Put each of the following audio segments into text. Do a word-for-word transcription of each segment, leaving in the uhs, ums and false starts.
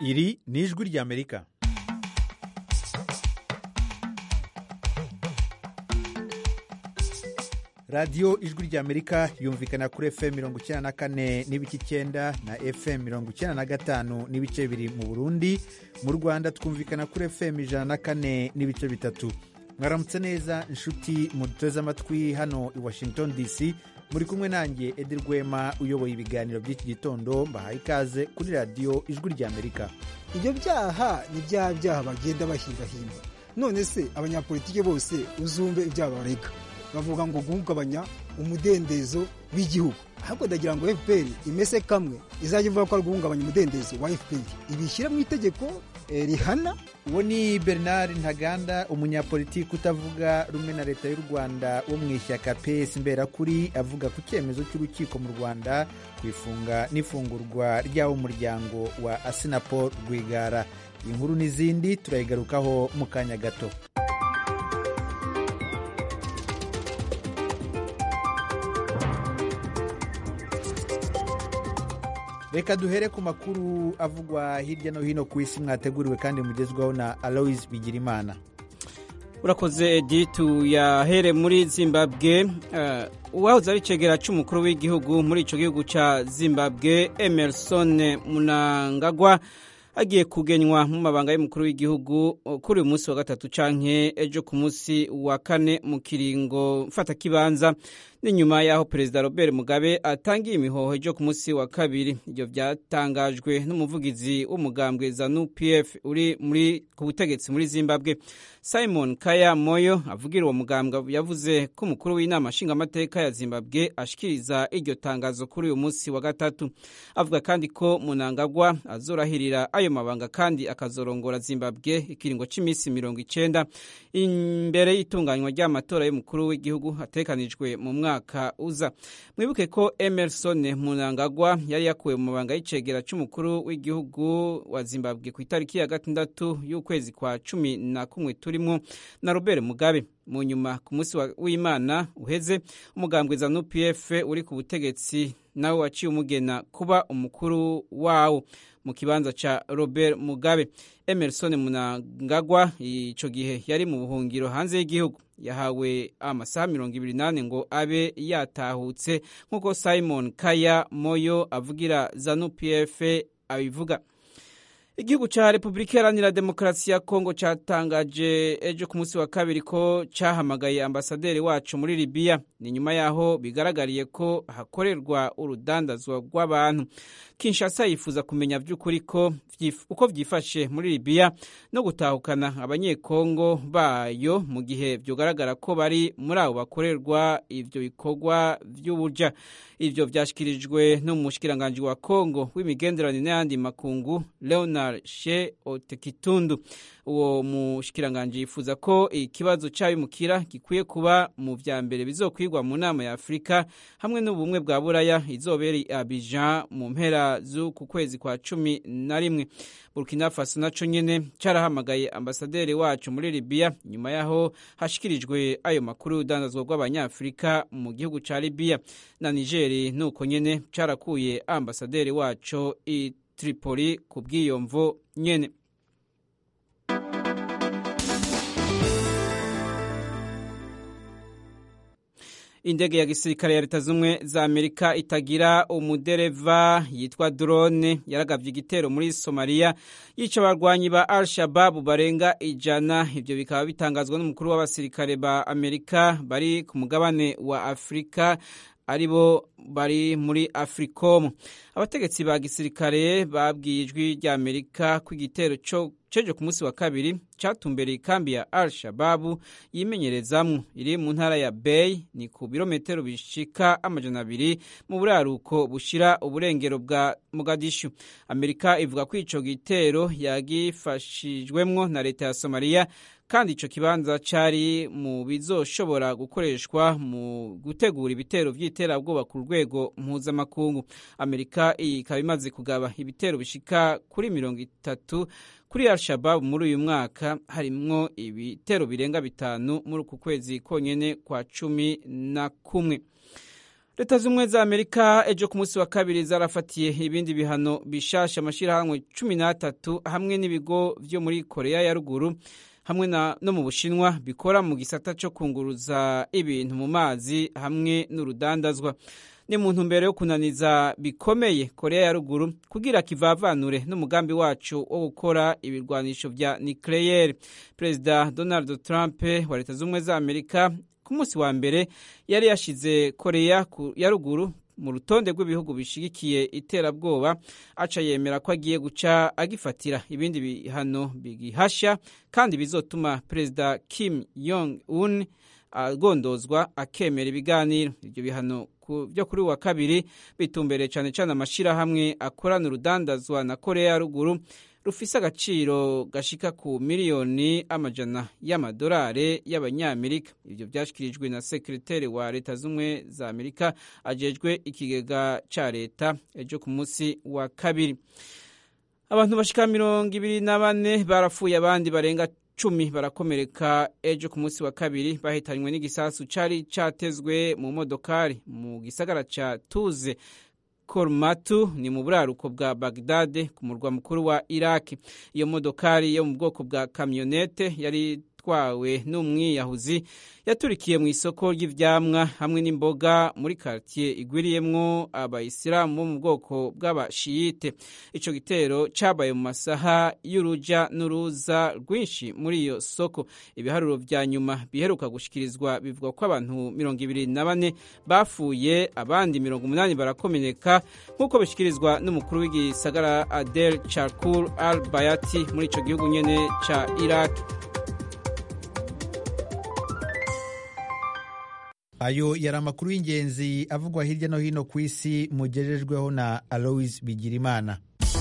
Iri ni ijwi ry'Amerika. radiyo ijwi ry'Amerika yumvikana kuri F M mirongo icyenda na kane n'ibice icyenda na F M mirongo icyenda na gatanu n'ibice biri mu Burundi. Mu Rwanda twumvikana kuri F M ijana na kane n'ibice bitatu. Mwaramutse neza inshuti muduteze amatwi hano i Washington D C. Muri kumwe nanjye Edi Rwema uyoboye ibiganiro by'iki gitondo. Mbahaye ikaze kuri radiyo ijwi ry'Amerika. Ibyo byaha ni bya byaha bagenda bahindahimba. None se abanyapolitike bose uzumve ibyaha barega, bavuga ngo guhungabanya umudendezo w'igihugu. Ahubwo ndagira ngo F P R imese kamwe izajya ivuga ko ari guhungabanya umudendezo wa F P R, ibishyira mu itegeko eh, rihana. Uwo ni Bernard Ntaganda, umunyapolitiki utavuga rumwe na leta y'u Rwanda wo mu ishyaka P S Imberakuri, avuga ku cyemezo cy'urukiko mu Rwanda kwifunga n'ifungurwa ry'awo muryango wa Assinapol Rwigara. Inkuru n'izindi turayigarukaho mu kanya gato. Reka duhere ku makuru avugwa hirya no hino ku isi mwateguriwe kandi mugezwaho na Alois Bigirimana. Urakoze Edi, tuyahere muri Zimbabwe. Uh, uwahoze ari cegera c'umukuru w'igihugu muri ico gihugu ca Zimbabwe, Emmerson Mnangagwa, agiye kugenywa mu mabanga y'umukuru w'igihugu kuri uyu munsi wa gatatu canke ejo ku munsi wa kane mu kiringo mfata kibanza, ni nyuma yaho Perezida Robert Mugabe atangiye imihoho ejo ku munsi wa kabiri. Ibyo byatangajwe n'umuvugizi w'umugambwe ZANU P F uri muri ku butegetsi muri Zimbabwe, Simon Kaya Moyo. Avugira uwo mugambwe yavuze ko umukuru w'inama nshingamateka ya Zimbabwe ashikiriza iryo tangazo kuri uyu munsi wa gatatu. Avuga kandi ko Mnangagwa azorahirira ayo mabanga kandi akazorongora Zimbabwe ikiringo c'imisi mirongo icenda imbere y'itunganywa ry'amatora y'umukuru w'igihugu atekanijwe mu mwaka uza. Mwibuke ko Emmerson Mnangagwa yari yakuwe mu mabanga y'icegera c'umukuru w'igihugu wa Zimbabwe ku itariki ya gatandatu y'ukwezi kwa cumi na kumwe turimo na Robert Mugabe. Mu nyuma ku munsi w'Imana uheze, umugambwe ZANU P F uri ku butegetsi nawe waciye umugena kuba umukuru wawo mu kibanza ca Robert Mugabe. Emmerson Mnangagwa ico gihe yari mu buhungiro hanze y'igihugu, yahawe amasaha mirongo ibiri nane ngo abe yatahutse nk'uko Simon Kaya Moyo avugira ZANU P F abivuga. Igihugu ca Republika Iharanira Demokarasi ya Kongo catangaje ejo ku munsi wa kabiri ko cahamagaye ambasaderi wacu muri Libya, ni nyuma yaho bigaragariye ko hakorerwa urudandazwa rw'abantu. Kinshasa yifuza kumenya vy'ukuri ko uko vyifashe muri Libya no gutahukana abanyekongo bayo mu gihe vyogaragara ko bari muri abo bakorerwa ivyo bikorwa vy'ubuja. Ivyo vyashikirijwe n'umushikiranganje wa Kongo w'imigenderanire n'ayandi makungu, Leonard She Otekitundu. Uwo mushikiranganje yifuza ko ikibazo c'abimukira gikwiye kuba mu vya mbere bizokwigwa mu nama ya Afrika hamwe n'ubumwe bwa Buraya izobera i Abidjan mu mpera z'uku kwezi kwa cumi na rimwe. Burkina Faso naco nyene carahamagaye ambasaderi wacu muri Libya nyuma yaho hashikirijwe ayo makuru y'udandazwa rw'abanyafrika mu gihugu ca Libya. Na Niger nuko nyene carakuye ambasaderi wacu i Tripoli ku bwiyomvo nyene. Indege ya gisirikare ya Leta Zunze za Amerika itagira umudereva yitwa drone yaragavye igitero muri Somalia yica abarwanyi ba Al-Shabaab barenga ijana. Ivyo bikaba bitangazwa n'umukuru w'abasirikare ba Amerika bari ku mugabane wa Afrika, aribo bari muri Africom. Abategetsi ba gisirikare babwiye ijwi rya Amerika ko igitero cyo cejo ku munsi wa kabiri catumbereye ikambi ya Al-Shabaab yimenyerezamwo iri mu ntara ya Bay, ni ku birometero bishika amajana abiri mu buraruko bushira uburengero bwa Mogadishu. Amerika ivuga ko ico gitero yagifashijwemwo na leta ya Somalia kandi ico kibanza cari mu bizoshobora gukoreshwa mu gutegura ibitero vy'iterabwoba ku rwego mpuzamakungu. Amerika ikaba imaze kugaba ibitero bishika kuri mirongo itatu kuri Al-Shabaab muri uyu mwaka, harimwo ibitero birenga bitanu muri uku kwezi konyene kwa cumi na kumwe. Leta z'ubumwe za Amerika ejo ku munsi wa kabiri zarafatiye ibindi bihano bishasha amashirahamwe cumi n'atatu hamwe n'ibigo vyo muri Korea ya ruguru hamwe na no mu Bushinwa bikora mu gisata cyo kunguruza ibintu mu mazi hamwe n'urudandazwa. Ni mu ntumbero yo kunaniza bikomeye Korea ya ruguru kugira kivavanure n'umugambi wacu wo gukora ibirwanisho vya nucleaire. Perezida Donald Trump wa Leta z'ubumwe za Amerika ku munsi wa mbere yari yashize Korea ya ruguru mu rutonde rw'ibihugu bishigikiye iterabwoba, aca yemera ko agiye guca agifatira ibindi bihano bigihasha kandi bizotuma Perezida Kim Jong Un agondozwa akemera ibiganiro. Ibyo bihano byo kuri wa kabiri bitumbereye cyane cyane amashirahamwe akorana urudandazwa na Korea ya ruguru rufise agaciro gashika ku miliyoni amajana y'amadolari y'abanyamerika. Ibyo byashikirijwe na sekreteri wa Leta z'umwe za Amerika ajejwe ikigega ca leta ejo ku munsi wa kabiri. Abantu bashika mirongo ibiri na bane barapfuye, abandi barenga cumi barakomereka ejo ku munsi wa kabiri bahitanywe n'igisasu cari catezwe mu modokari mu gisagara ca Tuze Kormatu, ni mu buraruko bwa Baghdad ku murwa mukuru wa Iraq. Iyo modokari yo mu bwoko bwa kamyonete yari twawe n'umwiyahuzi yaturikiye mu isoko ry'ivyamwa hamwe n'imboga muri quartier igwiriyemwo abayisilamu bo mu bwoko bw'abashiyite. Ico gitero cabaye mu masaha y'uruja n'uruza rwinshi muri iyo soko. Ibiharuro vya nyuma biheruka gushikirizwa bivuga ko abantu mirongo ibiri na bane bafuye, abandi mirongo umunani barakomeneka nk'uko bishikirizwa n'umukuru w'igisagara Adel Charkur al-Bayati muri ico gihugu nyene ca Iraq. Ayo yari amakuru y'ingenzi avugwa hirya no hino ku isi mugejejweho na Alois Bigirimana.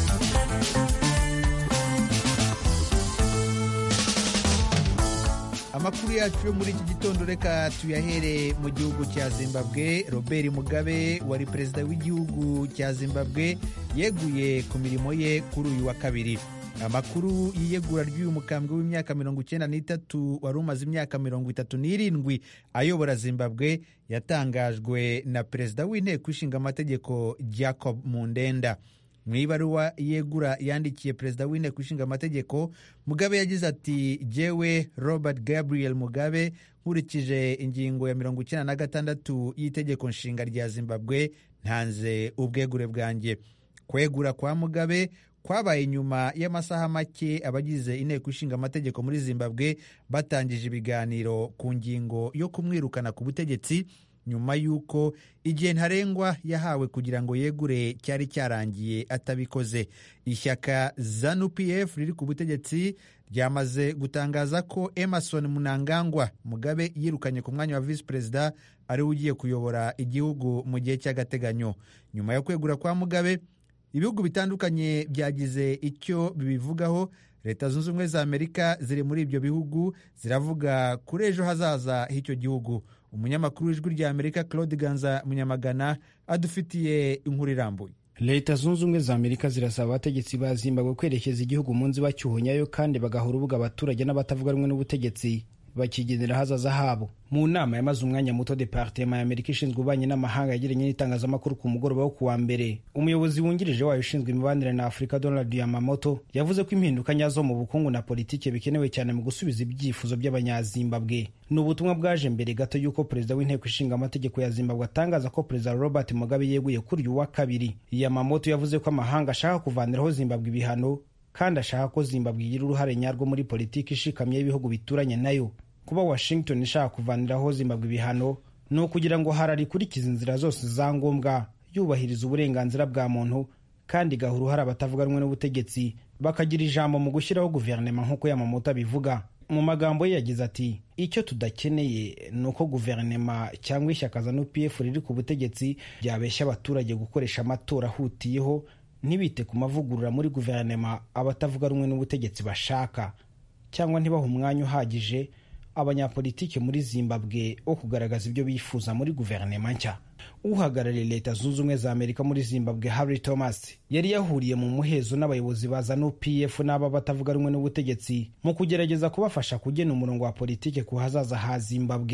Amakuru yacu yo muri iki gitondo reka tuyahere mu gihugu cya Zimbabwe. Robert Mugabe wari perezida w'igihugu cya Zimbabwe yeguye ku mirimo ye kuri uyu wa kabiri. Amakuru y'iyegura ry'uyu mukambwe w'imyaka mirongo icyenda n'itatu wari umaze imyaka mirongo itatu n'irindwi ayobora Zimbabwe yatangajwe na perezida w'inteko ishinga amategeko Jacob Mundenda. Mu ibaruwa yegura yandikiye perezida w'inteko ishinga amategeko, Mugabe yagize ati: jewe Robert Gabriel Mugabe nkurikije ingingo ya mirongo icyenda na gatandatu y'itegeko nshinga rya Zimbabwe ntanze ubwegure bwanjye. Kwegura kwa Mugabe kwabaye nyuma y'amasaha make abagize inteko ishinga amategeko muri Zimbabwe batangije ibiganiro ku ngingo yo kumwirukana ku butegetsi nyuma y'uko igihe ntarengwa yahawe kugira ngo yegure cyari cyarangiye atabikoze. Ishyaka ZANU-P F riri ku butegetsi ryamaze gutangaza ko Emerson Mnangagwa Mugabe yirukanye ku mwanya wa vice perezida ari ugiye kuyobora igihugu mu gihe cy'agateganyo. Nyuma yo kwegura kwa Mugabe, ibihugu bitandukanye byagize icyo bibivugaho. Leta zunze ubumwe za Amerika ziri muri ibyo bihugu ziravuga kuri ejo hazaza h'icyo gihugu. Umunyamakuru w'ijwi rya Amerika Claude Ganza Munyamagana adufitiye inkuru irambuye. Leta zunze ubumwe za Amerika zirasaba abategetsi ba Zimbabwe kwerekeza igihugu mu nzi bacyuhunyayo kandi bagahura ubuga abaturage n'abatavuga rumwe n'ubutegetsi bakigenera hazaza habo. Mu nama yamaze umwanya muto Departement ya Amerika ishinzwe ububanyi n'amahanga yagiranye n'itangazamakuru ku mugoroba wo kuwa mbere, umuyobozi wungirije wayo ushinzwe imibanire na Afurika Donald Yamamoto yavuze ko impinduka nyazo mu bukungu na politike bikenewe cyane mu gusubiza ibyifuzo by'abanyazimbabwe. Ni ubutumwa bwaje mbere gato y'uko perezida w'inteko ishinga amategeko ya Zimbabwe atangaza ko perezida Robert Mugabe yeguye kuri uyu wa kabiri. Yamamoto yavuze ko amahanga ashaka kuvaniraho Zimbabwe ibihano kandi ashaka ko Zimbabwe igira uruhare nyarwo muri politiki ishikamye y'ibihugu bituranye nayo. Kuba Washington ishaka kuvaniraho Zimbabwe ibihano no kugira ngo hararikurikiza inzira zose za ngombwa yubahiriza uburenganzira bwa muntu kandi gahuru hari abatavuga rumwe n'ubutegetsi bakagira ijambo mu gushyiraho guverinoma nk'uko Yamamoto bivuga. Mu magambo ye yagize ati: icyo tudakeneye nuko guverinoma cyangwa ishyaka ZANU-P F riri ku butegetsi byabeshya abaturage gukoresha amatora ahutiyeho ntibite ku mavugurura muri guverinoma abatavuga rumwe n'ubutegetsi bashaka, cyangwa ntibaha umwanya uhagije abanyapolitike muri Zimbabwe wo kugaragaza ibyo bifuza muri guverinoma nshya. Uhagarariye Leta zunze ubumwe za Amerika muri Zimbabwe Harry Thomas yari yahuriye mu muhezo n'abayobozi ba ZANU-P F n'aba batavuga rumwe n'ubutegetsi mu kugerageza kubafasha kugena umurongo wa politike ku hazaza ha Zimbabwe.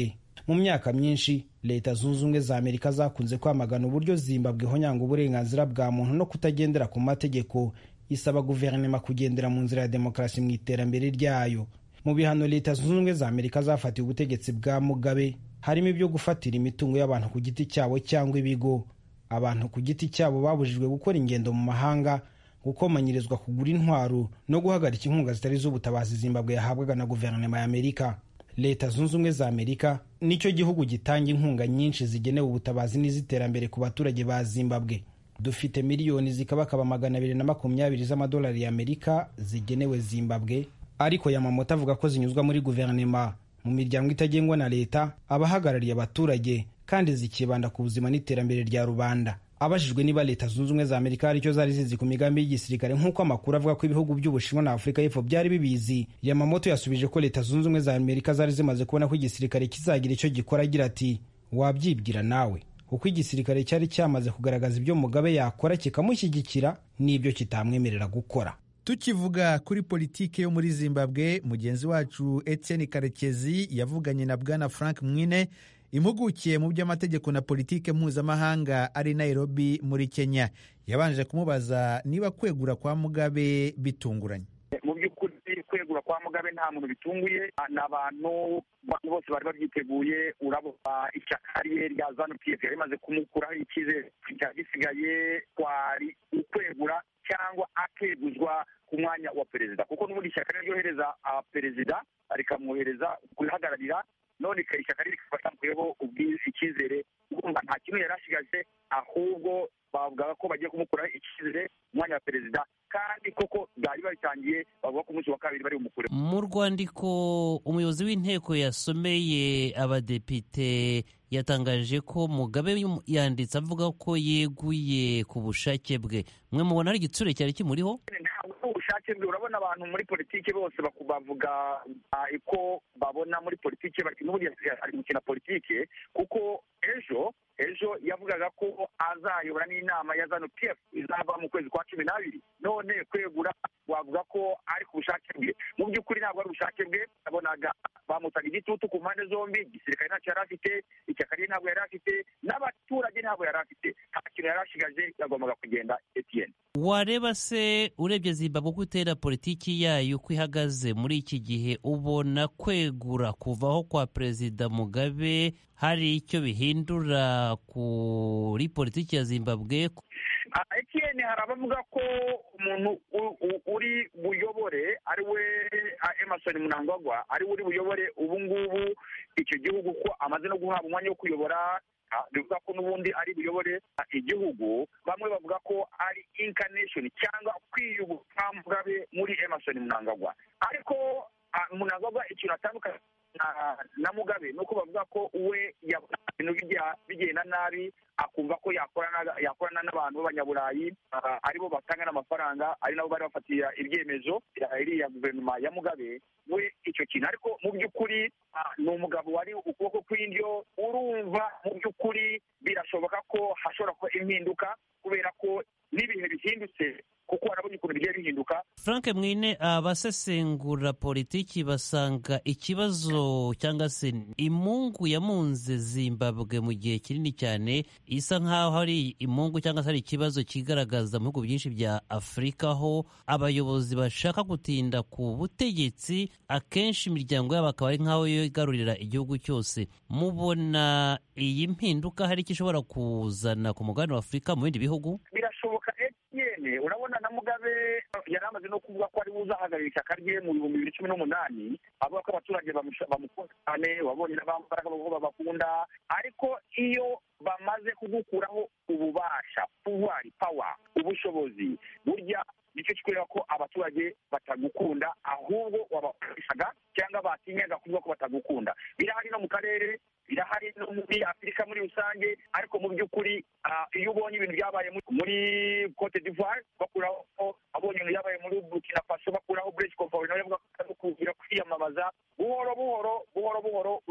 mu myaka myinshi leta zunze ubumwe za Amerika zakunze kwamagana uburyo Zimbabwe ihonyanga uburenganzira bwa muntu no kutagendera ku mategeko, isaba guverinoma kugendera mu nzira ya demokarasi mu iterambere ryayo. Mu bihano leta zunze ubumwe za Amerika zafatiye ubutegetsi bwa Mugabe harimo ibyo gufatira imitungo y'abantu ku giti cyabo cyangwa ibigo. Abantu ku giti cyabo babujijwe gukora ingendo mu mahanga, gukomanyirizwa kugura intwaro no guhagarika inkunga zitari z'ubutabazi Zimbabwe yahabwaga na guverinoma ya Amerika. Leta zunze ubumwe za Amerika nicyo gihugu gitanga inkunga nyinshi zigenewe ubutabazi n'iziterambere ku baturage ba Zimbabwe. Dufite miliyoni zikabakaba magana abiri na makumyabiri z'amadolari ya Amerika zigenewe Zimbabwe, ariko Yamamoto avuga ko zinyuzwa muri guverinoma, mu miryango itagengwa na leta, abahagarariye abaturage, kandi zikibanda ku buzima n'iterambere rya rubanda. Abajijwe niba leta zunze ubumwe za Amerika hari icyo zari zizi ku migambi y'igisirikare nk'uko amakuru avuga ko ibihugu by'Ubushinwa na Afurika y'Epfo byari bibizi, Yamamoto yasubije ko leta zunze ubumwe za Amerika zari zimaze kubona ko igisirikare kizagira icyo gikora, agira ati wabyibwira nawe kuko igisirikare cyari cyamaze kugaragaza ibyo Mugabe yakora kikamushyigikira n'ibyo kitamwemerera gukora. Tukivuga kuri politiki yo muri Zimbabwe, mugenzi wacu Etienne Karekezi yavuganye na Bwana Frank Mwine, impugukiye mu by'amategeko na politike mpuzamahanga ari Nairobi muri Kenya. Yabanje kumubaza niba kwegura kwa Mugabe bitunguranye. Mu by'ukuri kwegura kwa Mugabe nta muntu bitunguye, n'abantu bose bari babyiteguye. Urabona ishyaka rya ZANU P F rimaze kumukuraho icyizere, gisigaye kwari ukwegura cyangwa akeguzwa ku mwanya wa perezida, kuko n'ubundi ishyaka ryohereza perezida rikamwohereza kuyihagararira, none ishyaka rikafataho icyizere. Urumva nta kintu yari ashigaje, ahubwo bavugaga ko bagiye kumukuraho icyizere umwanya wa perezida, kandi koko bwari babitangiye, bavuga ko umunsi wa kabiri bari bumukure. Mu rwandiko umuyobozi w'inteko yasomeye abadepite yatangaje ko Mugabe yanditse avuga ko yeguye ku bushake bwe. Mwe mubona ari igitsure cyari kimuriho? Ntabwo ubushake bwe. Urabona abantu muri politiki bose bavuga ko babona muri politiki n'ubundi ari gukina politiki, kuko ejo ejo yavugaga ko azayobora n'inama ya ZANU P F izava mu kwezi kwa cumi n'abiri. None kwegura wavuga ko ari ku bushake bwe. Mu by'ukuri ntabwo ari ubushake bwe. Abonaga bamutaga igitutu ku mpande zombi, igisirikare ntacyo yari afite, ishyaka rye ntabwo yari afite, n'abaturage ntabwo yari afite. Nta kintu yari ashigaje, yagombaga kugenda. Etienne, wareba se urebye Zimbabwe uko itera politiki yayo uko ihagaze muri iki gihe, ubona kwegura kuvaho kwa Perezida Mugabe hari icyo bihindura kuri politiki ya Zimbabwe? Etienne, hari abavuga ko umuntu uri buyobore ari we Emmerson Mnangagwa ari we uri buyobore ubu ngubu icyo gihugu, ko amaze no guhabwa umwanya wo kuyobora, bivuga ko n'ubundi ari buyobore igihugu. Bamwe bavuga ko ari incarnation cyangwa kwiyubuka Mugabe muri Emmerson Mnangagwa, ariko Mnangagwa ikintu atandukanye na Mugabe nuko bavuga ko we yabona ibintu bigenda nabi, akumva ko yakorana yakorana n'abantu b'abanyaburayi aribo batanga n'amafaranga, ari nabo bari bafatira ibyemezo iriya guverinoma ya Mugabe. We icyo kintu, ariko mu by'ukuri ni umugabo wari ukuboko kw'indyo. Urumva mu by'ukuri birashoboka ko hashobora kuba impinduka, kubera ko n'ibihe bihindutse, kuko harabonye ukuntu bigiye bihinduka. Frank Mwine, abasesengura politiki basanga ikibazo cyangwa se imungu yamunze Zimbabwe mu gihe kinini cyane isa nk'aho hari imungu cyangwa se hari ikibazo kigaragaza mu bihugu byinshi bya Afurika, aho abayobozi bashaka gutinda ku butegetsi, akenshi imiryango yabo akaba ari nk'aho yigarurira igihugu cyose. Mubona iyi mpinduka hari icyo ishobora kuzana ku mugabane wa Afurika mu bindi bihugu? Birashoboka. Etienne, urabona na Mugabe yari amaze no kuvuga ko ari buzahagarira ishyaka rye mu bihumbi bibiri cumi n'umunani, avuga ko abaturage bamukunda cyane, wabonye n'abambaraga bavuga babakunda. Ariko iyo bamaze kugukuraho ububasha, pouvoir, power, ubushobozi, burya nicyo kikorera ko abaturage batagukunda, ahubwo wabakoreshaga cyangwa batinyaga kuvuga ko batagukunda. Birahari no mu karere, birahari no muri Afurika muri rusange, ariko mu by'ukuri iyo ubonye ibintu byabaye muri Cote d'Ivoire bakuraho, abonye ibintu byabaye muri Burkina Faso bakuraho Blaise Compaoré nawe yavuga ko kugira kwiyamamaza, buhoro buhoro buhoro buhoro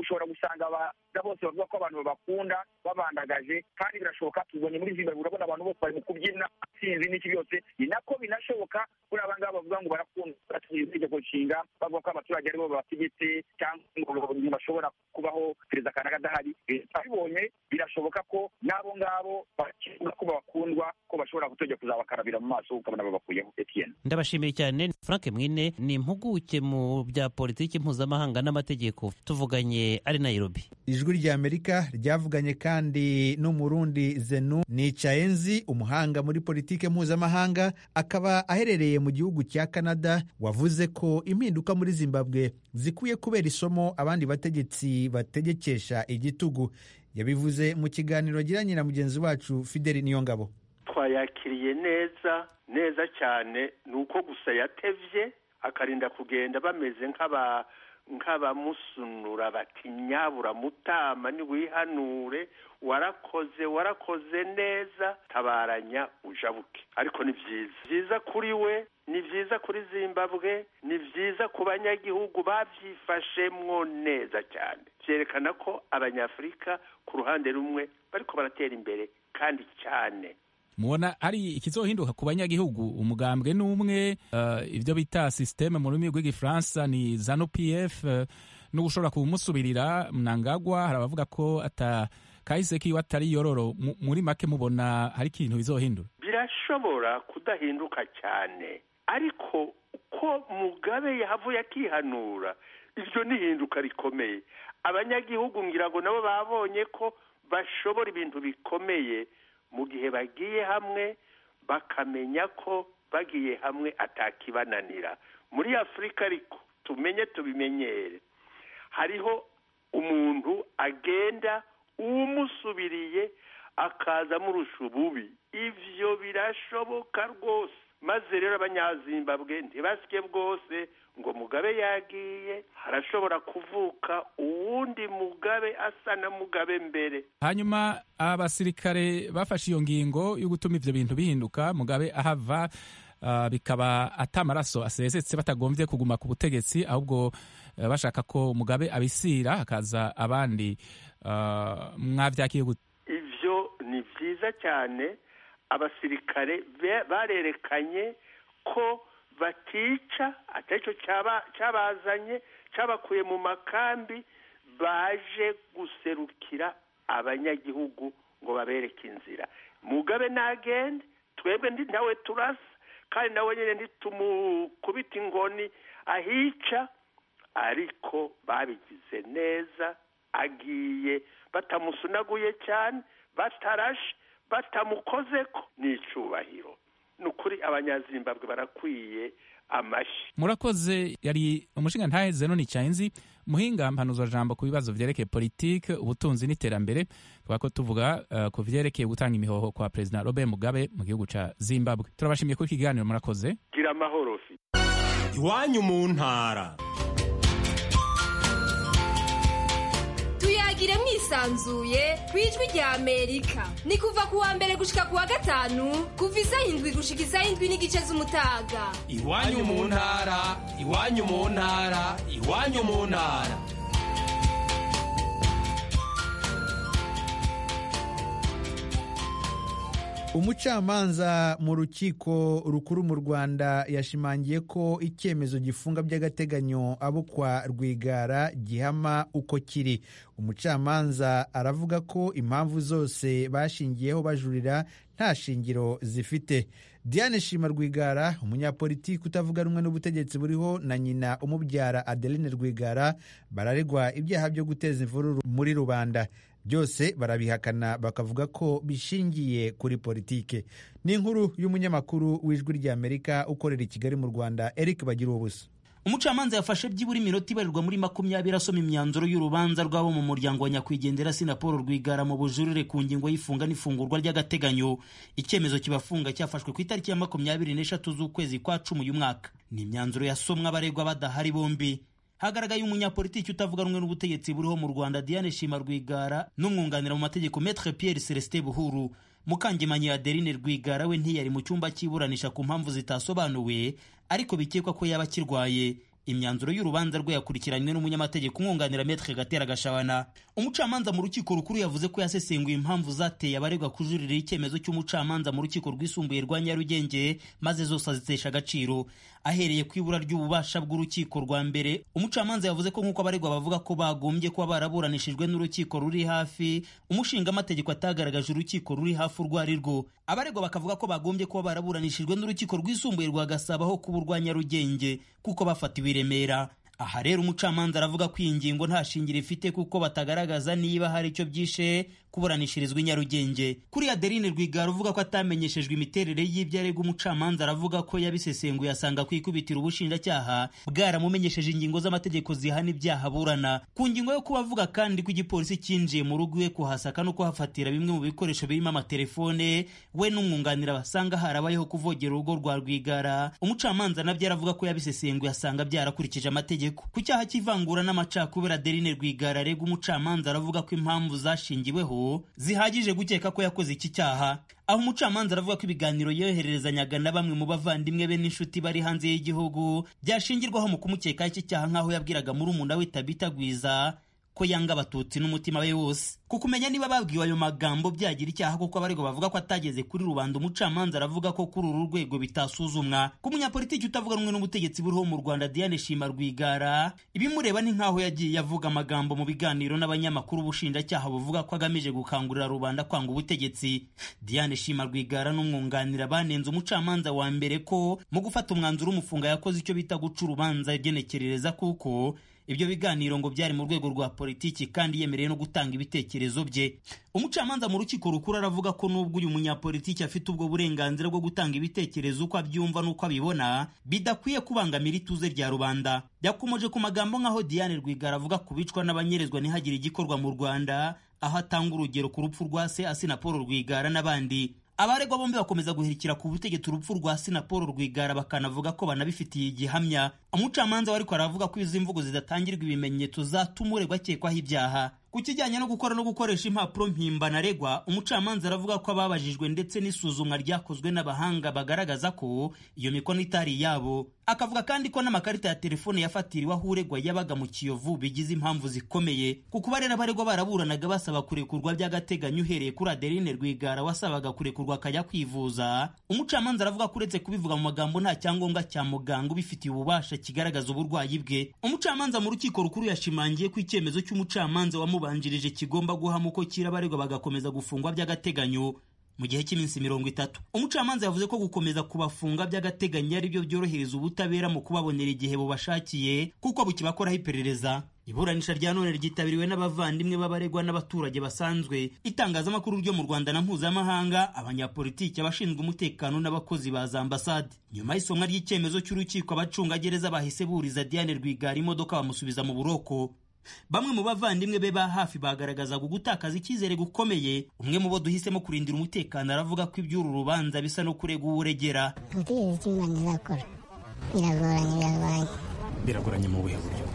ushobora gusanga abada bose bavuga ko abantu babakunda babandagaje, kandi birashoboka tubonye muri Zimbabwe urabona abantu bose bari mu kubyina sinzi n'iki byose, ni nako binashoboka kuri aba ngaba bavuga ngo barakunda itegeko nshinga bavuga ko abaturage aribo babategetse cyangwa ngo bashobora kubaho perezida kanaka adahari. Babibonye birashoboka ko n'abo ngabo bakivuga ko babakundwa ko bashobora gutegeka kuzabakarabira mu maso ukabona babakuyeho. Etienne, ndabashimiye cyane. Frank Mwine ni impuguke mu bya politiki mpuzamahanga n'amategeko, tuvuganye ari Nairobi. Ijwi ry'Amerika ryavuganye kandi n'umurundi Zenu Nicayenzi, umuhanga muri politiki mpuzamahanga akaba aherereye mu gihugu cya Canada, wavuze ko impinduka muri Zimbabwe zikwiye kubera isomo abandi bategetsi bategekesha igitugu. Yabivuze mu kiganiro agiranye na mugenzi wacu Fideli Niyongabo. Twayakiriye neza neza cyane, nuko gusa yatevye akarinda kugenda bameze nk'aba nk'abamusunura bati nyabura mutama ni wihanure, warakoze warakoze neza, tabaranya ujabuke. Ariko ni vyiza vyiza kuri we, ni vyiza kuri Zimbabwe, ni vyiza ku banyagihugu bavyifashemwo neza cyane. Vyerekana ko abanyafrika ku ruhande rumwe bariko baratera imbere kandi cyane. Mubona ari ikizohinduka ku banyagihugu? Umugambwe n'umwe, uh, ibyo bita systeme mu rurimi rw'igifaransa ni Zanu P F, uh, no gushobora kumusubirira Mnangagwa. Hari abavuga ko ata kahise kiwe atari yororo. M- muri make mubona hari ikintu bizohindura? Birashobora kudahinduka cyane, ariko ko Mugabe yahavuye akihanura, iryo nihinduka rikomeye. Abanyagihugu ngira ngo nabo babonye ko bashobora ibintu bikomeye mu gihe bagiye hamwe, bakamenya ko bagiye hamwe atakibananira. Muri Afrika ariko tumenye tubimenyere, hariho umuntu agenda umusubiriye akaza murusha ububi. Ivyo birashoboka rwose. Maze rero abanyazimbabwe ntibasike bwose ngo Mugabe yagiye, harashobora kuvuka uwundi Mugabe asa na Mugabe mbere. Hanyuma abasirikare bafashe iyo ngingo yo gutuma ivyo bintu bihinduka, Mugabe ahava, uh, bikaba atamaraso asesetse, batagomvye kuguma ku butegetsi, ahubwo uh, bashaka ko Mugabe abisira hakaza abandi. Uh, mwavyakiye gute? Ivyo ni vyiza cyane. Abasirikare barerekanye ko batica atacyo cyaba cyabazanye, cyabakuye mu makambi, baje guserukira abanyagihugu ngo babereke inzira. Mugabe nagende, twebwe ndi nawe turasa, kandi nawe nyine nditumukubita ingoni ahica, ariko babigize neza. Agiye batamusunaguye cyane, batarashe, batamukozeko, n'icubahiro. Nukuri abanyazimbabwe barakwiye amashi. Murakoze. Yari umushinga ntahe Zeno Nicayenzi, muhinga mpanuzwa jambo ku bibazo vyerekeye politike, ubutunzi n'iterambere. Twako tuvuga uh, ku vyerekeye gutanga imihoho kwa President Robert Mugabe mu gihugu ca Zimbabwe. Turabashimiye ko ikiganiro. Murakoze. Gira amahoro. Iwanyu mu ntara. Tuyagire mwisanzuye kwijwi rya Amerika. Ni kuva ku wa mbere gushika ku wa gatanu, kuva isaha indwi gushika isaha indwi n'igice z'umutaga. Iwanyu mu ntara, iwanyu mu ntara, iwanyu mu ntara. Umucamanza mu rukiko rukuru mu Rwanda yashimangiye ko icyemezo gifunga by'agateganyo abo kwa Rwigara gihama uko kiri. Umucamanza aravuga ko impamvu zose bashingiyeho bajurira nta shingiro zifite. Diane Shima Rwigara, umunyapolitiki utavuga rumwe n'ubutegetsi buriho, na nyina umubyara Adeline Rwigara bararegwa ibyaha byo guteza imvururu muri rubanda. Byose barabihakana bakavuga ko bishingiye kuri politike. Ni inkuru y'umunyamakuru w'Ijwi ry'Amerika ukorera i Kigali mu Rwanda, Eric Bagiruwubusa. Umucamanza yafashe byibura iminota ibarirwa muri makumyabiri asoma imyanzuro y'urubanza rw'abo mu muryango wa nyakwigendera Sina Paul Rwigara mu bujurire ku ngingo y'ifunga n'ifungurwa ry'agateganyo. Icyemezo kibafunga cyafashwe ku itariki ya makumyabiri n'eshatu z'ukwezi kwa cumi uyu mwaka. Ni imyanzuro yasomwa abaregwa badahari bombi. Hagaragaye umunyapolitiki utavuga rumwe n'ubutegetsi buriho mu Rwanda Diane Shima Rwigara n'umwunganira mu mategeko Maître Pierre Celestin Buhuru. Mukangemanyi Adeline Rwigara we ntiyari mu cyumba cy'iburanisha ku mpamvu zitasobanuwe, ariko bikekwa ko yaba kirwaye. imyanzuro y'urubanza rwe yakurikiranywe n'umunyamategeko umwunganira Maître Gatera Gashabana. Umucamanza mu rukiko rukuru yavuze ko yasesenguye impamvu zateye abaregwa kujuririra icyemezo cy'umucamanza mu rukiko rwisumbuye rwa Nyarugenge maze zose azitesha agaciro. Ahereye ku ibura ry'ububasha bw'urukiko rwa mbere, umucamanza yavuze ko nk'uko abaregwa bavuga ko bagombye kuba baraburanishijwe n'urukiko ruri hafi, umushinga amategeko atagaragaje urukiko ruri hafi urwo ari rwo. Abaregwa bakavuga ko bagombye kuba baraburanishijwe n'urukiko rwisumbuye rwa Gasabo aho kuba urwa Nyarugenge kuko bafatiwe i Remera. Aha rero umucamanza aravuga ko iyi ngingo nta shingiro ifite kuko batagaragaza niba hari icyo byishe kuburanishirizwa i Nyarugenge. Kuri Adeline Rwigara uvuga ko atamenyeshejwe imiterere y'ibyo aregwa, umucamanza aravuga ko yabisesenguye asanga kwikubitira ubushinjacyaha bwaramumenyesheje ingingo z'amategeko zihana ibyaha burana. Ku ngingo yo kuba avuga kandi ko igipolisi cyinjiye mu rugo iwe kuhasaka no kuhafatira bimwe mu bikoresho birimo amatelefone, we n'umwunganira basanga harabayeho kuvogera urugo rwa Rwigara, umucamanza nabyo aravuga ko yabisesenguye asanga byarakurikije amategeko. Ku cyaha cy'ivangura n'amacakubiri, Adeline Rwigara aregwa, umucamanza aravuga ko impamvu zashingiweho zihagije gukeka ko yakoze iki cyaha. Aho umucamanza aravuga ko ibiganiro yohererezanyaga na bamwe mu bavandimwe be n'inshuti bari hanze y'igihugu byashingirwaho mu kumukekaho iki cyaha, nk'aho yabwiraga murumuna we Tabita Gwiza ko yanga abatutsi n'umutima we wose. Ku kumenya niba babwiwe ayo magambo byagira icyaha kuko abaregwa bavuga ko atageze kuri rubanda, umucamanza aravuga ko kuri uru rwego bitasuzumwa. Ku munyapolitiki utavuga rumwe n'ubutegetsi buriho mu Rwanda Diane Shima Rwigara, ibimureba ni nk'aho yagiye avuga amagambo mu biganiro n'abanyamakuru ubushinjacyaha buvuga ko agamije gukangurira rubanda kwanga ubutegetsi. Diane Shima Rwigara n'umwunganira banenze umucamanza wa mbere ko mu gufata umwanzuro umufunga yakoze icyo bita guca urubanza genekerereza kuko ibyo biganiro ngo byari mu rwego rwa politiki kandi yemereye no gutanga ibitekerezo bye. Umucamanza mu rukiko rukuru aravuga ko nubwo uyu munyapolitiki afite ubwo burenganzira bwo gutanga ibitekerezo uko abyumva n'uko abibona, bidakwiye kubangamira ituze rya rubanda. Yakomoje ku magambo nk'aho Diane Rwigara avuga kubicwa n'abanyerezwa ntihagire igikorwa mu Rwanda, aho atanga urugero ku rupfu rwa se Asina Paul Rwigara n'abandi. Abaregwa bombi bakomeza guhirikira ku butegetsi urupfu rwa Asina Paul Rwigara bakanavuga ko banabifitiye igihamya. Umucamanza wari ko aravuga ko izi mvugo zidatangirwa ibimenyetso zatuma uregwa akekwaho ibyaha. Ku kijyanye no gukora no gukoresha impapuro mpimbano aregwa, umucamanza aravuga ko ababajijwe ndetse n'isuzumwa ryakozwe n'abahanga bagaragaza ko iyo mikono itari yabo. Akavuga kandi ko n'amakarita ya telefone yafatiriwe aho uregwa yabaga mu Kiyovu bigize impamvu zikomeye. Kuko barera abaregwa baraburanaga basaba kurekurwa by'agateganyo uhereye kuri Adeline Rwigara wasabaga kurekurwa akajya kwivuza. Umucamanza aravuga ko uretse kubivuga mu magambo nta cyangombwa cya muganga ubifitiye ububasha kigaragaza uburwayi bwe. Umucamanza mu rukiko rukuru yashimangiye ko icyemezo cy'umucamanza wamubanjirije kigomba guhama uko kira abaregwa bagakomeza gufungwa by'agateganyo mu gihe cy'iminsi mirongo itatu. Umucamanza yavuze ko gukomeza kubafunga by'agateganyo ari byo byorohereza ubutabera mu kubabonera igihe bubashakiye kuko bukibakoraho iperereza. Iburanisha rya none ryitabiriwe n'abavandimwe b'abaregwa n'abaturage basanzwe, itangazamakuru ryo mu Rwanda na mpuzamahanga, abanyapolitiki, abashinzwe umutekano n'abakozi ba za ambasade. Nyuma y'isomwa ry'icyemezo cy'urukiko, abacungagereza bahise buriza Diane Rwigara imodoka bamusubiza mu buroko. Bamwe mu bavandimwe be ba hafi bagaragaza gutakaza icyizere gukomeye. Umwe mu bo duhisemo kurindira umutekano aravuga ko iby'uru rubanza bisa no kurega uregera. Biragoranye mu buhe buryo?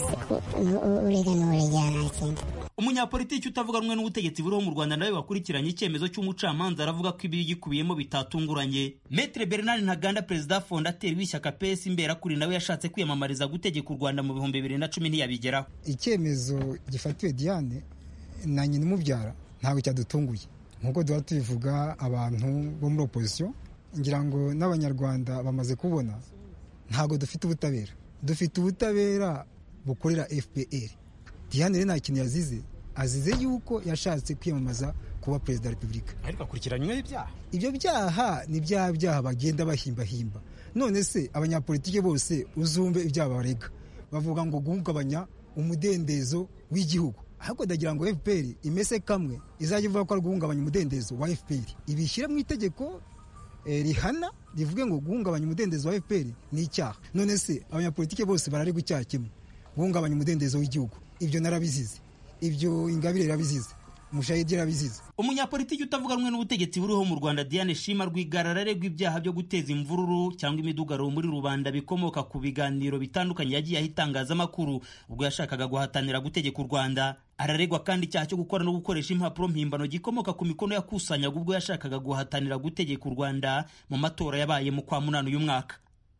Umunyapolitiki utavuga rumwe n'ubutegetsi buriho mu Rwanda nawe wakurikiranye icyemezo cy'umucamanza aravuga ko ibigikubiyemo bitatunguranye. Maître Bernard Ntaganda, perezida fondateur w'ishyaka P S Imberakuri, nawe yashatse kwiyamamariza gutegeka u Rwanda mu bihumbi bibiri na cumi ntiyabigeraho. Icyemezo gifatiwe Diane na nyina umubyara ntabwo cyadutunguye, nk'uko duha tubivuga abantu bo muri opposition. Ngira ngo n'abanyarwanda bamaze kubona ntabwo dufite ubutabera, dufite ubutabera bukorera F P R. Diane nta kintu yazize, azize yuko yashatse kwiyamamaza kuba perezida wa Repubulika. Ariko akurikiranyweho ibyaha. Ibyo byaha ni bya byaha bagenda bahimbahimba. None se abanyapolitike bose uzumve ibyaha barega, bavuga ngo guhungabanya umudendezo w'igihugu. Ahubwo ndagira ngo F P R imese kamwe izajya ivuga ko ari guhungabanya umudendezo wa F P R, ibishyira mu itegeko eh, rihana rivuge ngo guhungabanya umudendezo wa F P R ni icyaha. None se abanyapolitike bose bararegwa icyaha kimwe, guhungabanya umudendezo w'igihugu. Ibyo narabizize, ibyo Ingabire yarabizize, Mushayidi yarabizize. Umunyapolitiki utavuga rumwe n'ubutegetsi buriho mu Rwanda Diane Shima Rwigara araregwa ibyaha byo guteza imvururu cyangwa imidugararo muri rubanda bikomoka ku biganiro bitandukanye yagiye ahitangaza amakuru ubwo yashakaga guhatanira gutegeka u Rwanda. Araregwa kandi icyaha cyo gukora no gukoresha impapuro mpimbano gikomoka ku mikono yakusanyaga ubwo yashakaga guhatanira gutegeka u Rwanda mu matora yabaye mu kwa munani uyu mwaka.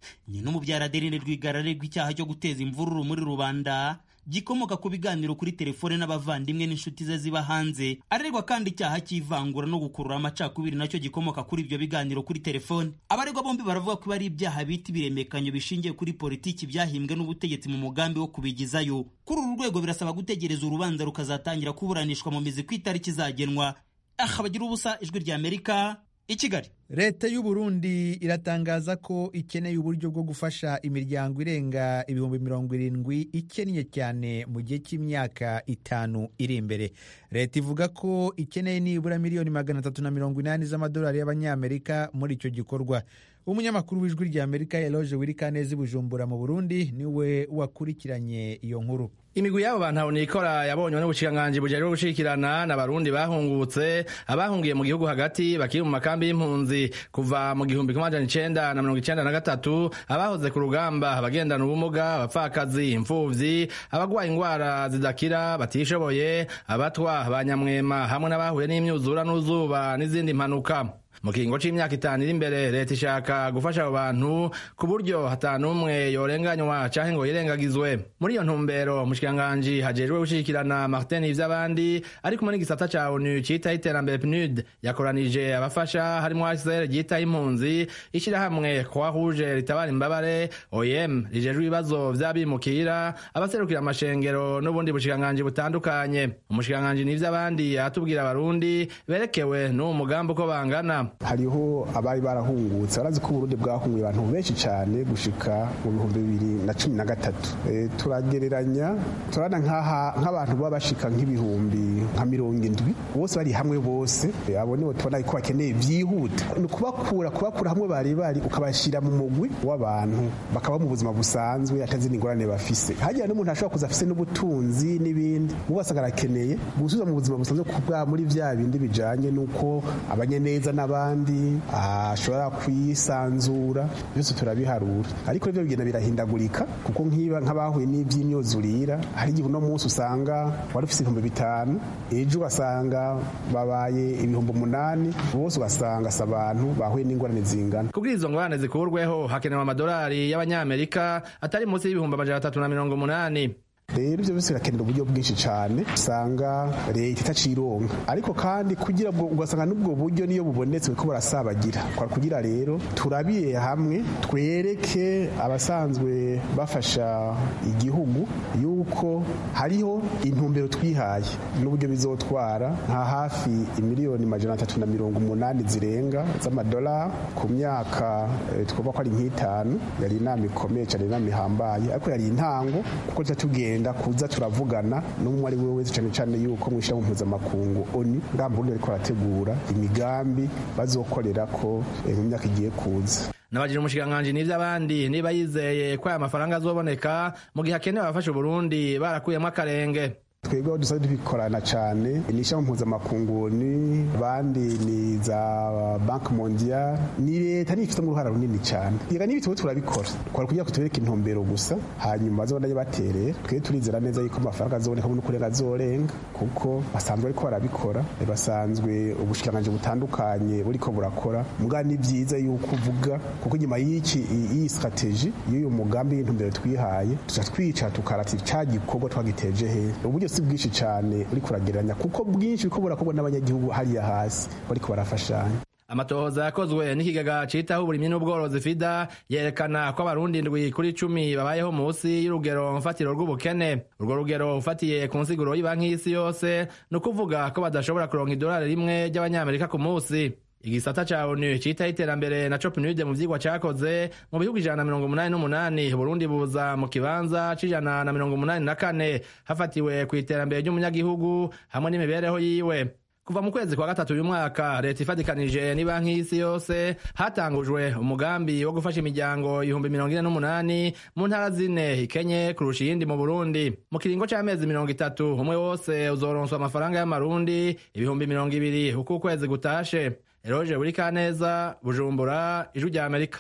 nyina umubyara Adeline Rwigara aregwa icyaha cyo guteza imvururu muri rubanda gikomoka ku biganiro kuri telefone n'abavandimwe n'inshuti ze ziba hanze. Aregwa kandi icyaha cy'ivangura no gukurura amacakubiri nacyo gikomoka kuri ibyo biganiro kuri telefone. Abaregwa bombi baravuga ko bari ibyaha biti biremekanyo bishingiye kuri politiki byahimbwe n'ubutegetsi mu mugambi wo kubigizayo. Kuri uru rwego birasaba gutegereza urubanza rukazatangira kuburanishwa mu mizi ku itariki izagenwa. Aha bagira ubusa, Ijwi rya Amerika, i Kigali. Leta y'u Burundi iratangaza ko ikeneye uburyo bwo gufasha imiryango irenga ibihumbi mirongo irindwi ikennye cyane mu gihe cy'imyaka itanu iri imbere. Leta ivuga ko ikeneye nibura miliyoni magana atatu na mirongo inani z'amadolari y'abanyamerika muri icyo gikorwa. Umunyamakuru w'Ijwi rya Amerika Eloge Wirikaneza i Bujumbura mu Burundi niwe wakurikiranye iyo nkuru. Imigwi y'abo bantu nikora yabonywe n'ubushikanganje bujejwe gushikirana n'abarundi bahungutse abahungiye mu gihugu hagati bakiri mu makambi y'impunzi kuva mu gihumbi kimwe amajana icenda na mirongo icenda na gatatu, abahoze ku rugamba, abagendana ubumuga, abapfakazi, imfuvyi, abagwaye ingwara zidakira batishoboye, abatwa, abanyamwema hamwe n'abahuye n'imyuzura n'uzuba n'izindi mpanuka. Mu kiringo c'imyaka itanu iri imbere leta ishaka gufasha abo bantu ku buryo hatanumwe yorenganywa canke ngo yirengagizwe. Muri iyo ntumbero umushikiranganji hajejwe gushikirana Martin Ivyabandi ari kumwe n'igisata ca ONU citaho iterambere P N U D yakoranije abafasha harimwo H C R ryitaho impunzi, ishirahamwe Croix Rouge ritabara imbabare, O I M rijejwe ibibazo vy'abimukira, abaserukira amashengero n'ubundi bushikiranganji butandukanye. Umushikiranganji Nivyabandi atubwira abarundi berekewe n'uwo mugambi uko bangana. Hariho abari barahungutse barazi ko Burundi bwahunguye abantu benshi cyane gushika mu bihumbi bibiri na cumi na gatatu. E, turagereranya turana nk'aha nk'abantu baba bashika nk'ibihumbi nka mirongo indwi bose bari hamwe bose. E, abo nibo tubona ko bakeneye byihuta ni kubakura kubakura hamwe bari bari ukabashira mu mugwi w'abantu bakaba mu buzima busanzwe atazi n'ingorane bafise. Hagiye n'umuntu ashobora kuza afise n'ubutunzi n'ibindi mubasanga arakeneye gusubiza mu buzima busanzwe kubwa muri vya bindi bijanye nuko abanyeneza n'aba abandi ashobora kwisanzura byose turabiharura, ariko ibyo bigenda birahindagurika kuko nk'iba nk'abahuye n'iby'imyuzurira hari igihe uno munsi usanga wari ufite ibihumbi bitanu ejo ugasanga babaye ibihumbi umunani bose ugasanga si abantu bahuye n'ingorane zingana. Kugira izo ngorane zikurweho hakenewe amadolari y'abanyamerika atari munsi y'ibihumbi amajana atatu na mirongo umunani. Rero ibyo byose birakenera uburyo bwinshi cyane usanga leta itacironka, ariko kandi kugira ngo ugasanga n'ubwo buryo niyo bubonetse ko barasabagira kwa kugira rero turabiye hamwe twereke abasanzwe bafasha igihugu yuko hariho intumbero twihaye n'uburyo bizotwara nka hafi imiliyoni majana atatu na mirongo umunani zirenga z'amadolari ku myaka e, twumva ko ari nk'itanu. Yari inama ikomeye cyane, inama ihambaye, ariko yari intango kuko tutatugenda kuza turavugana n'umwe ari we wese cyane cyane yuko mwishira mu mpuzamakungu ONU ngamburundi ariko arategura imigambi bazokorera ko mu myaka igiye kuza. Nabajije umushikiranganji Nivyabandi niba yizeye ko aya mafaranga azoboneka mu gihe akenewe abafasha Burundi barakuyemo akarenge. Twebwe dusa dubikorana cyane inisha mpuzamakungu ni bandi ni za Bank Mondial ni leta nifite mu ruhara runini cyane. Yega n'ibitabo turabikora kwa kugira kutubereka intumbero gusa hanyuma bazobona batereye twe turizera neza yuko amafaranga azoboneka mu kurenga zorenga kuko basanzwe ariko barabikora basanzwe ubushikiranganje butandukanye buriko burakora muga ni byiza yuko uvuga kuko nyuma y'iki iyi strategy y'uyu mugambi intumbero twihaye tuzatwica tukarati cyagikorwa twagiteje he uburyo si bwinshi cyane uri kurageranya kuko bwinshi biko burakorwa n'abanyagihugu hariya hasi bariko barafashanya. Amatohoza yakozwe n'ikigaga citaho uburimyi n'ubworozi FIDA yerekana ko abarundi indwi kuri cumi babayeho munsi y'urugero mfatiro rw'ubukene. Urwo rugero ufatiye ku nsiguro y'Ibanki y'Isi yose ni ukuvuga ko badashobora kuronka idolari rimwe ry'abanyamerika ku munsi. Igisata ca ONU citaho iterambere na P N U D mu vyigwa cakoze mu bihugu ijana na mirongo umunani n'umunani Burundi buza mu kibanza c'ijana na mirongo umunani na kane hafatiwe ku iterambere ry'umunyagihugu hamwe n'imibereho yiwe. Kuva mu kwezi kwa gatatu uyu mwaka leta ifatikanije n'Ibanki y'Isi yose hatangujwe umugambi wo gufasha imiryango ibihumbi mirongo ine n'umunani mu ntara zine ikenye kurusha iyindi mu Burundi. Mu kiringo c'amezi mirongo itatu umwe wose uzoronswa amafaranga y'amarundi ibihumbi mirongo ibiri uko ukwezi gutashe. Eloge Wirikaneza, Bujumbura, Ijwi rya Amerika.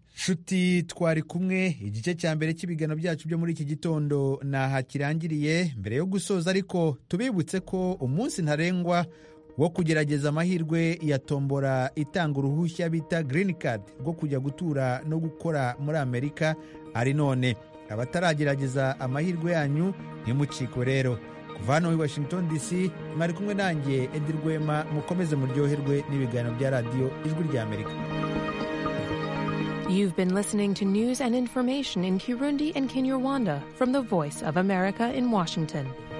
Shuti twari kumwe igice cya mbere cy'ibigano byacu byo muri iki gitondo naha kirangiriye. Mbere yo gusoza ariko tubibutse ko umunsi ntarengwa wo kugerageza amahirwe ya tombora itanga uruhushya bita green card rwo kujya gutura no gukora muri Amerika ari none. Abataragerageza amahirwe yanyu ntimucikwe rero. Kuva hano i Washington D C mwari kumwe nanjye Edi Rwema, mukomeze muryoherwe n'ibiganiro bya radiyo Ijwi ry'Amerika. You've been listening to news and information in Kirundi and Kinyarwanda from the Voice of America in Washington.